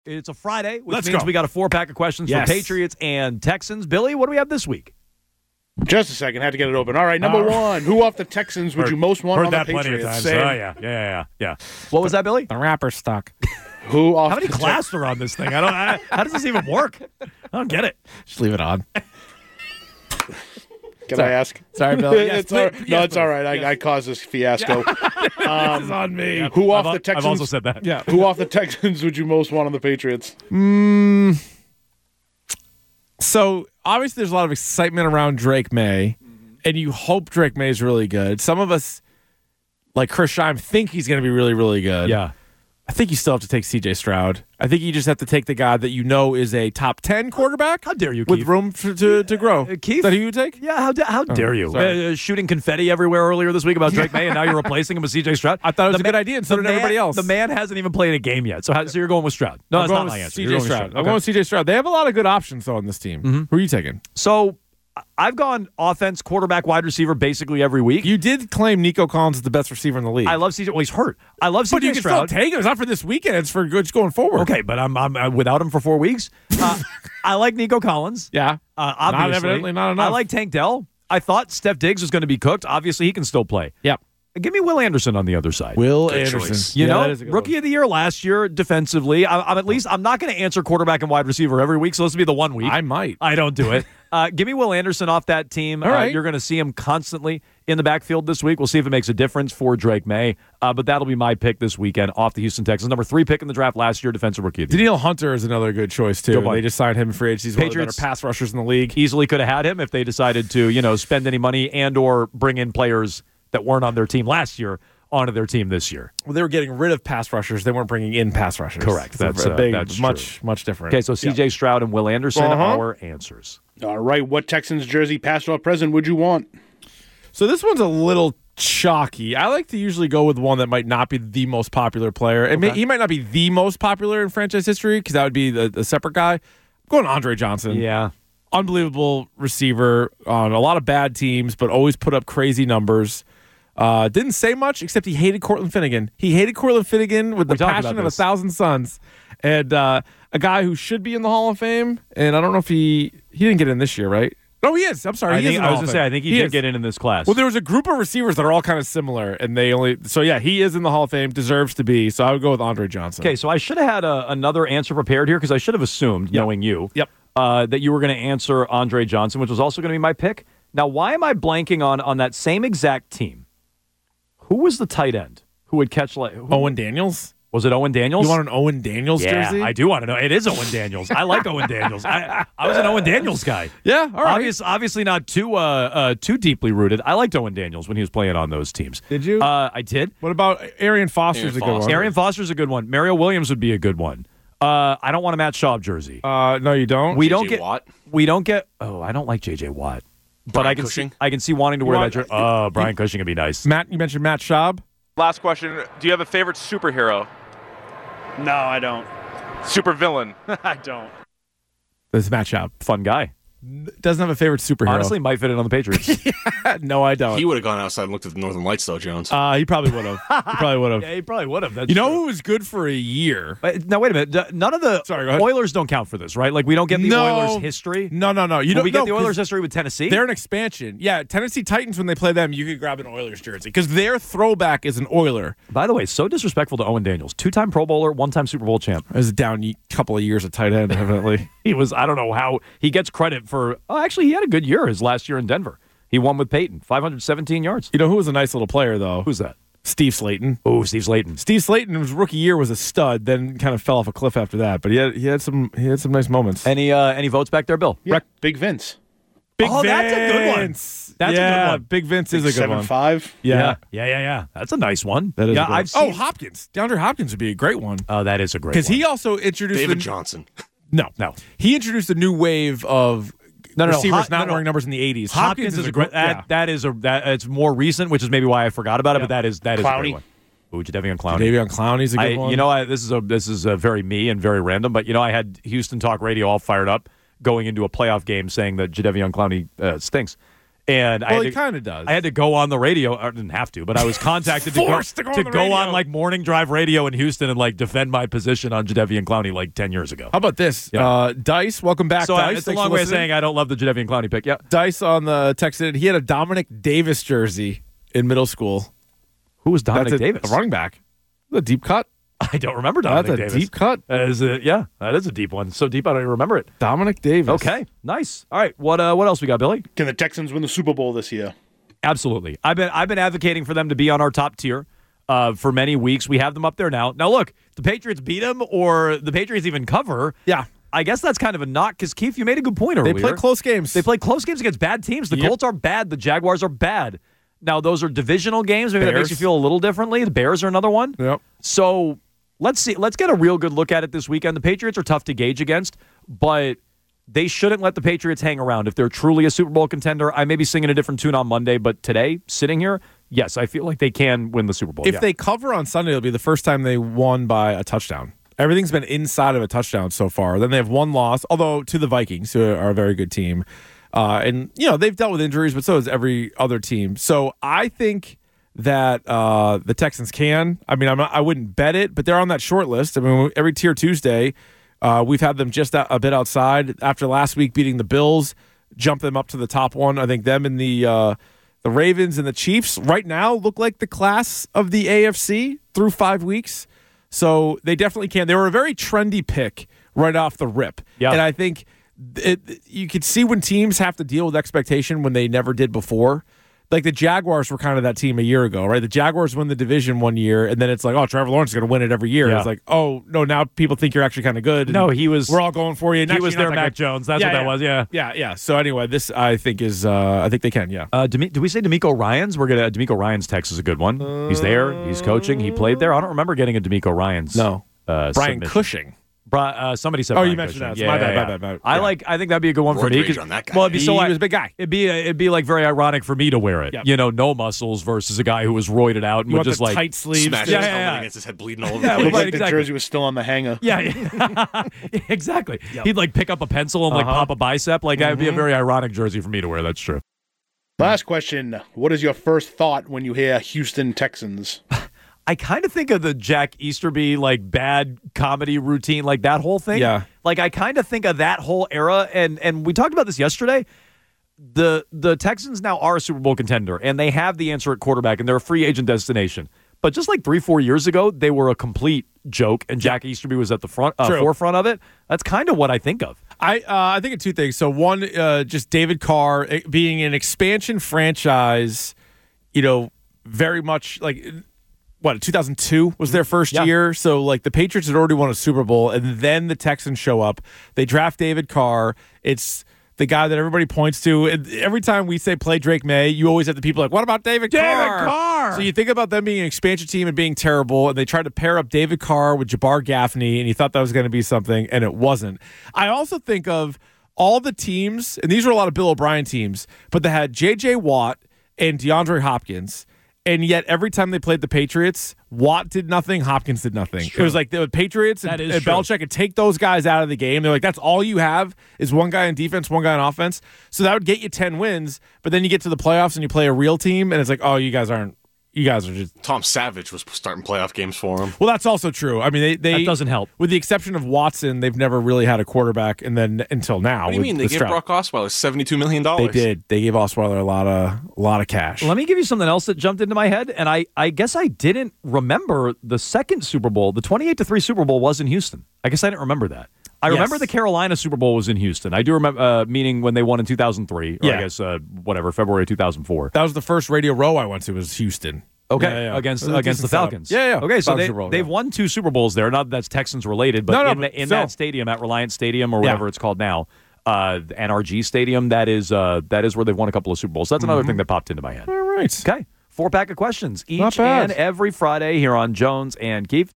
It's a Friday, which Let's means go. we got a 4-pack of questions for Patriots and Texans. Billy, what do we have this week? Just a second. Had to get it open. All right, number one. Who off the Texans would you most want on the Patriots? Plenty of times. Same. Yeah. What was that, Billy? The rapper's stuck. Who off How many the clasps are on this thing? How does this even work? I don't get it. Just leave it on. Can I ask? Sorry, Bill. Yes, It's all right. please. No, Yes, it's all right. please. I caused this fiasco. This is on me. Who off the Texans? I've also said that. Yeah. Who off the Texans would you most want on the Patriots? So obviously there's a lot of excitement around Drake May, and you hope Drake May is really good. Some of us, like Chris Scheim, think he's going to be really, really good. Yeah. I think you still have to take C.J. Stroud. I think you just have to take the guy that you know is a top 10 quarterback. How dare you, with Keith? room to grow. Keith? Is that who you would take? Yeah, how dare you? sorry. Shooting confetti everywhere earlier this week about Drake May, and now you're replacing him with C.J. Stroud. I thought it was a good idea, and so did everybody else. The man hasn't even played a game yet, so you're going with Stroud. No, I'm that's going not with my answer. C.J. You're going with Stroud. I'm Okay. going with C.J. Stroud. They have a lot of good options, though, on this team. Who are you taking? So I've gone offense, quarterback, wide receiver basically every week. You did claim Nico Collins is the best receiver in the league. I love CJ. Well, he's hurt. I love CJ but you can Stroud. still take him. It's not for this weekend. It's for good going forward. Okay, but I'm without him for 4 weeks. I like Nico Collins. Yeah. Obviously. Not evidently not enough. I like Tank Dell. I thought Steph Diggs was going to be cooked. Obviously, he can still play. Yep. Give me Will Anderson on the other side. Will Good Anderson. choice. You Yeah, know, that is a good rookie one. of the year last year defensively. I'm not going to answer quarterback and wide receiver every week, so this will be the 1 week. I might. I don't do it. Give me Will Anderson off that team. All right. You're going to see him constantly in the backfield this week. We'll see if it makes a difference for Drake May. But that'll be my pick this weekend off the Houston Texans. Number 3 pick in the draft last year, defensive rookie of the year. Danielle Hunter is another good choice, too. Good one. They just signed him in free agency. He's one of the better Patriots- pass rushers in the league. Easily could have had him if they decided to, spend any money and or bring in players that weren't on their team last year onto their team this year. Well, they were getting rid of pass rushers. They weren't bringing in pass rushers. Correct. So That's, a big, that's much different. Okay, so C.J. Stroud and Will Anderson Uh-huh. are our answers. All right, what Texans jersey, past or present, would you want? So this one's a little chalky. I like to usually go with one that might not be the most popular player. He might not be the most popular in franchise history because that would be the separate guy. I'm going Andre Johnson. Yeah. Unbelievable receiver on a lot of bad teams, but always put up crazy numbers. Didn't say much except he hated Cortland Finnegan. He hated Cortland Finnegan with the talked passion about of this. 1,000 suns. And a guy who should be in the Hall of Fame. And I don't know if he didn't get in this year, right? No, he is. I'm sorry. I He is think in the I was Hall going of to say, Fame. I think he did is. get in this class. Well, there was a group of receivers that are all kind of similar, and he is in the Hall of Fame, deserves to be. So I would go with Andre Johnson. Okay, so I should have had another answer prepared here because I should have assumed, knowing you, Yep. that you were going to answer Andre Johnson, which was also going to be my pick. Now, why am I blanking on that same exact team? Who was the tight end who would catch Owen Daniels? Was it Owen Daniels? You want an Owen Daniels jersey? Yeah, I do want to know. It is Owen Daniels. I like Owen Daniels. I was an Owen Daniels guy. Yeah, all right. Obviously not too deeply rooted. I liked Owen Daniels when he was playing on those teams. Did you? I did. What about Arian Foster's Arian a good Foster. one? Arian Foster's a good one. Mario Williams would be a good one. I don't want a Matt Schaub jersey. No, you don't. We J.J. don't get. Watt? We don't get. Oh, I don't like J.J. Watt. But Brian I can Cushing? see. I can see wanting to wear want- that jersey. Oh, Brian Cushing would be nice. Matt, you mentioned Matt Schaub. Last question. Do you have a favorite superhero? No, I don't. Supervillain? I don't. This is Matt Schaub. Fun guy. Doesn't have a favorite superhero. Honestly, might fit in on the Patriots. no, I don't. He would have gone outside and looked at the Northern Lights, though, Jones. He probably would have. He probably would have. Yeah, he probably would have. That's You know true. who was good for a year? Now wait a minute. None of the Sorry, go ahead. Oilers don't count for this, right? Like we don't get the No. Oilers history. No. You Will don't we get know, the 'cause Oilers history with Tennessee? They're an expansion. Yeah, Tennessee Titans, when they play them, you could grab an Oilers jersey because their throwback is an Oiler. By the way, so disrespectful to Owen Daniels, 2-time Pro Bowler, 1-time Super Bowl champ. It was a down couple of years at tight end, evidently. He was. I don't know how he gets credit for. Oh, actually, he had a good year his last year in Denver. He won with Peyton, 517 yards. You know who was a nice little player, though? Who's that? Steve Slayton. Oh, Steve Slayton. Steve Slayton, his rookie year, was a stud, then kind of fell off a cliff after that. But he had some nice moments. Any votes back there, Bill? Yeah, Big Vince. Big Oh, that's a good one. Vince. That's a good one. Big Vince is a good one. 7'5". Yeah. That's a nice one. That is yeah, a good one. I've seen. Hopkins. DeAndre Hopkins would be a great one. Oh, that is a great. Because one. he also introduced David Johnson. No. He introduced a new wave of receivers not wearing numbers in the 80s. Hopkins is a great. It's more recent, which is maybe why I forgot about it. But that is a Clowney. great one. Ooh, Jadeveon Clowney. Davion Clowney's a good one. This is a very me and very random, but I had Houston Talk Radio all fired up going into a playoff game saying that Jadeveon Clowney stinks. And he kind of does. I had to go on the radio. I didn't have to, but I was contacted to go on like morning drive radio in Houston and like defend my position on Jadeveon Clowney like 10 years ago. How about this? Yeah. Dice, welcome back, So Dice. it's a long way of saying I don't love the Jadeveon Clowney pick. Yeah. Dice on the text in, he had a Dominic Davis jersey in middle school. Who was Dominic Davis? A running back. A deep cut. I don't remember Dominic Davis. That's a deep cut. That is a deep one. So deep I don't even remember it. Dominic Davis. Okay, nice. All right, what else we got, Billy? Can the Texans win the Super Bowl this year? Absolutely. I've been advocating for them to be on our top tier for many weeks. We have them up there now. Now look, the Patriots beat them or the Patriots even cover. Yeah. I guess that's kind of a knock because, Keith, you made a good point earlier. They play close games. They play close games against bad teams. The Colts are bad. The Jaguars are bad. Now, those are divisional games. Maybe that makes you feel a little differently. The Bears are another one. Yep. So let's see. Let's get a real good look at it this weekend. The Patriots are tough to gauge against, but they shouldn't let the Patriots hang around. If they're truly a Super Bowl contender, I may be singing a different tune on Monday, but today, sitting here, yes, I feel like they can win the Super Bowl. If they cover on Sunday, it'll be the first time they won by a touchdown. Everything's been inside of a touchdown so far. Then they have one loss, although to the Vikings, who are a very good team. And, they've dealt with injuries, but so has every other team. So I think that the Texans can. I mean, I wouldn't bet it, but they're on that short list. I mean, every Tier Tuesday, we've had them just a bit outside. After last week beating the Bills, jump them up to the top one. I think them and the Ravens and the Chiefs right now look like the class of the AFC through 5 weeks. So they definitely can. They were a very trendy pick right off the rip. Yeah. And I think you could see when teams have to deal with expectation when they never did before. Like the Jaguars were kind of that team a year ago, right? The Jaguars win the division one year, and then it's like, oh, Trevor Lawrence is going to win it every year. Yeah. It's like, oh, no, now people think you're actually kind of good. No, he was. We're all going for you. He was their Mac Jones. That's what that was, yeah. Yeah. So anyway, this I think is, I think they can, yeah. Do we say D'Amico Ryans? D'Amico Ryans text is a good one. He's there. He's coaching. He played there. I don't remember getting a D'Amico Ryans. No. Brian submission. Cushing. Somebody said. Oh, Brian you mentioned Cushing. that. My bad. I think that'd be a good one for me. On that guy. Well, it'd be He was a big guy. It'd be like very ironic for me to wear it. Yep. No muscles versus a guy who was roided out and You would want just the like tight sleeves. Smash too. his helmet against his head bleeding all over Yeah, the Looked place. like exactly. the jersey was still on the hanger. Yeah, exactly. He'd like pick up a pencil and like pop a bicep. Like that would be a very ironic jersey for me to wear. That's true. Last question. What is your first thought when you hear Houston Texans? I kind of think of the Jack Easterby like bad comedy routine, like that whole thing. Yeah. Like I kind of think of that whole era, and we talked about this yesterday. The Texans now are a Super Bowl contender, and they have the answer at quarterback, and they're a free agent destination. But just like 3-4 years ago, they were a complete joke, and Jack Easterby was at the forefront of it. That's kind of what I think of. I think of two things. So one, just David Carr being an expansion franchise, very much like. 2002 was their first year. So, like, the Patriots had already won a Super Bowl, and then the Texans show up. They draft David Carr. It's the guy that everybody points to. And every time we say play Drake May, you always have the people like, what about David Carr? So you think about them being an expansion team and being terrible, and they tried to pair up David Carr with Jabbar Gaffney, and you thought that was going to be something, and it wasn't. I also think of all the teams, and these are a lot of Bill O'Brien teams, but they had J.J. Watt and DeAndre Hopkins. And yet, every time they played the Patriots, Watt did nothing, Hopkins did nothing. It was like the Patriots and Belichick could take those guys out of the game. They're like, that's all you have is one guy in defense, one guy in offense. So that would get you 10 wins. But then you get to the playoffs and you play a real team, and it's like, oh, you guys are just. Tom Savage was starting playoff games for him. Well, that's also true. I mean, they that doesn't help. With the exception of Watson, they've never really had a quarterback, and then until now. What do you mean? They gave Brock Osweiler $72 million. They did. They gave Osweiler a lot of cash. Let me give you something else that jumped into my head, and I guess I didn't remember the second Super Bowl. The 28-3 Super Bowl was in Houston. I guess I didn't remember that. I remember the Carolina Super Bowl was in Houston. I do remember, meaning when they won in 2003, or I guess, February 2004. That was the first Radio Row I went to, was Houston. Okay, yeah. against the Falcons. Yeah. Okay, so Falcons they've won 2 Super Bowls there. Not that that's Texans related, but in that stadium, at Reliance Stadium or whatever it's called now, the NRG Stadium, that is where they've won a couple of Super Bowls. So that's another thing that popped into my head. All right. Okay, 4-pack of questions each and every Friday here on Jones and Keith.